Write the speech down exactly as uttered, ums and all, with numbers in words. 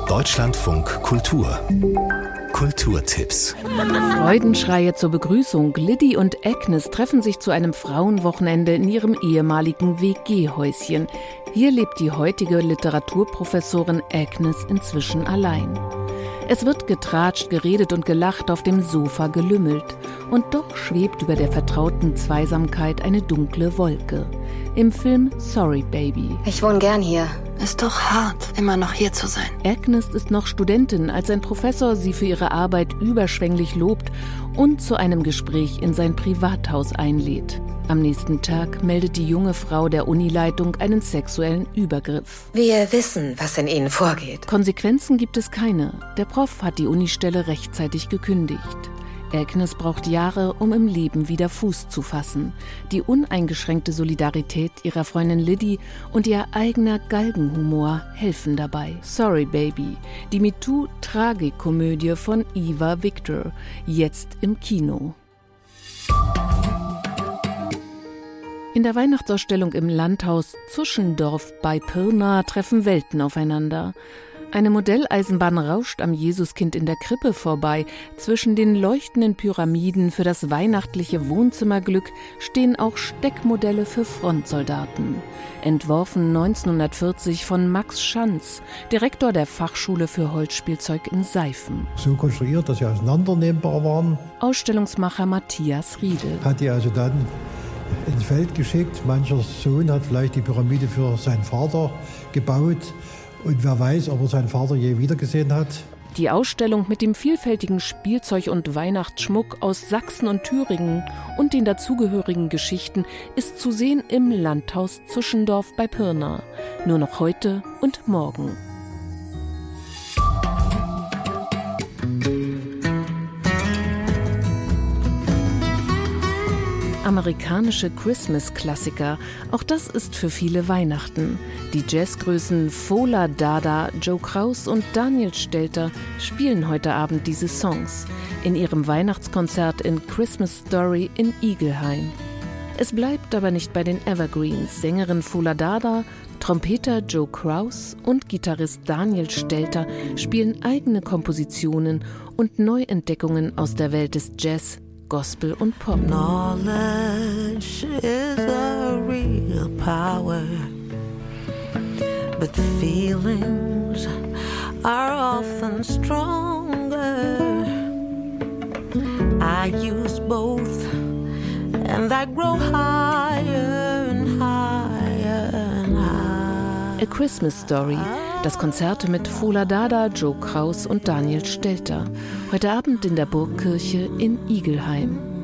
Deutschlandfunk Kultur. Kulturtipps. Freudenschreie zur Begrüßung. Liddy und Agnes treffen sich zu einem Frauenwochenende in ihrem ehemaligen W G-Häuschen. Hier lebt die heutige Literaturprofessorin Agnes inzwischen allein. Es wird getratscht, geredet und gelacht, auf dem Sofa gelümmelt. Und doch schwebt über der vertrauten Zweisamkeit eine dunkle Wolke. Im Film Sorry Baby. Ich wohne gern hier. Ist doch hart, immer noch hier zu sein. Agnes ist noch Studentin, als ein Professor sie für ihre Arbeit überschwänglich lobt und zu einem Gespräch in sein Privathaus einlädt. Am nächsten Tag meldet die junge Frau der Unileitung einen sexuellen Übergriff. Wir wissen, was in Ihnen vorgeht. Konsequenzen gibt es keine. Der Prof hat die Unistelle rechtzeitig gekündigt. Agnes braucht Jahre, um im Leben wieder Fuß zu fassen. Die uneingeschränkte Solidarität ihrer Freundin Liddy und ihr eigener Galgenhumor helfen dabei. Sorry Baby, die MeToo-Tragikomödie von Eva Victor, jetzt im Kino. In der Weihnachtsausstellung im Landhaus Zuschendorf bei Pirna treffen Welten aufeinander. Eine Modelleisenbahn rauscht am Jesuskind in der Krippe vorbei. Zwischen den leuchtenden Pyramiden für das weihnachtliche Wohnzimmerglück stehen auch Steckmodelle für Frontsoldaten. Entworfen neunzehnhundertvierzig von Max Schanz, Direktor der Fachschule für Holzspielzeug in Seifen. So konstruiert, dass sie auseinandernehmbar waren. Ausstellungsmacher Matthias Riedel. Hat die also dann ins Feld geschickt. Mancher Sohn hat vielleicht die Pyramide für seinen Vater gebaut. Und wer weiß, ob er seinen Vater je wiedergesehen hat. Die Ausstellung mit dem vielfältigen Spielzeug und Weihnachtsschmuck aus Sachsen und Thüringen und den dazugehörigen Geschichten ist zu sehen im Landhaus Zuschendorf bei Pirna. Nur noch heute und morgen. Amerikanische Christmas-Klassiker, auch das ist für viele Weihnachten. Die Jazzgrößen Fola Dada, Joe Kraus und Daniel Stelter spielen heute Abend diese Songs in ihrem Weihnachtskonzert in Christmas Story in Igelheim. Es bleibt aber nicht bei den Evergreens. Sängerin Fola Dada, Trompeter Joe Kraus und Gitarrist Daniel Stelter spielen eigene Kompositionen und Neuentdeckungen aus der Welt des Jazz, Gospel und Pop. Knowledge is a real power, but the feelings are often stronger. I use both, and I grow higher and higher and higher. A Christmas Story. Das Konzert mit Fola Dada, Joe Kraus und Daniel Stelter. Heute Abend in der Burgkirche in Igelheim.